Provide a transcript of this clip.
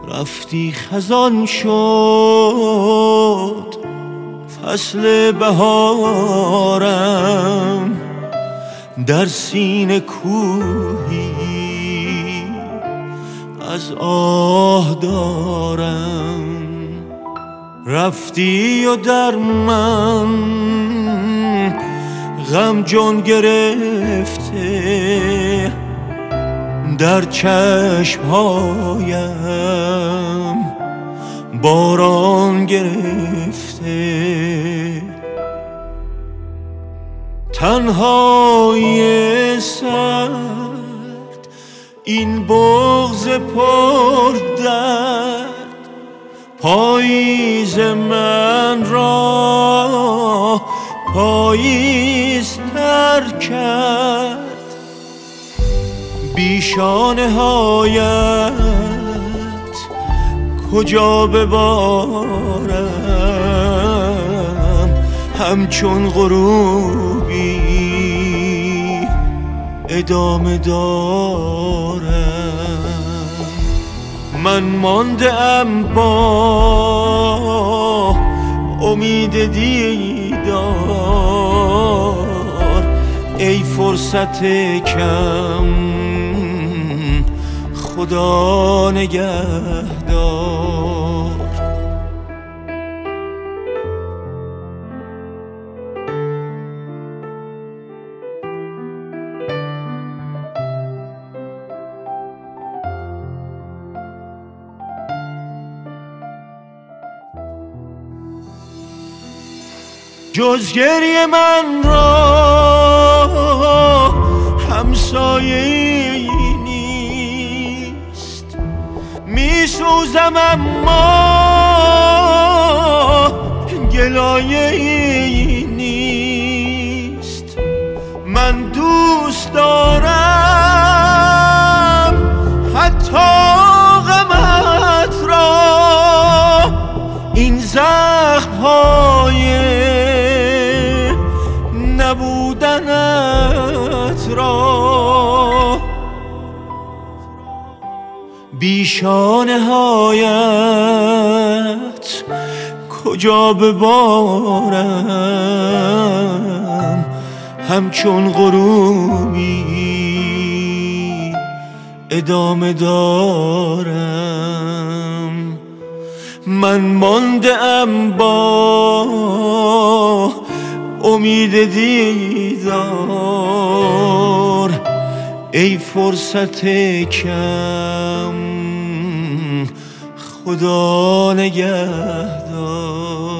رفتی خزان شد فصل بهارم، در سینه کوهی از آه دارم. رفتی و در من غم جان گرفته، در چشمهایم باران گرفته. تنهای سرد این بغض پر درد، پاییز من را پاییزتر کرد. بی شانه هایت کجا ببارم، همچون غروبی ادامه دارم. من مانده ام با امید دیدار، ای فرصت کم خدا نگهدار. جز گریه من را همسایه‌ای نیست، می سوزم اما گلایه‌ای نیست. من دوست دارم حتی غمت را، این زخم‌های نبودنت را. بی شانه هایت کجا ببارم، همچون غروبی ادامه دارم. من مانده ام با امید دیدار، ای فرصت کم خدا نگهدار.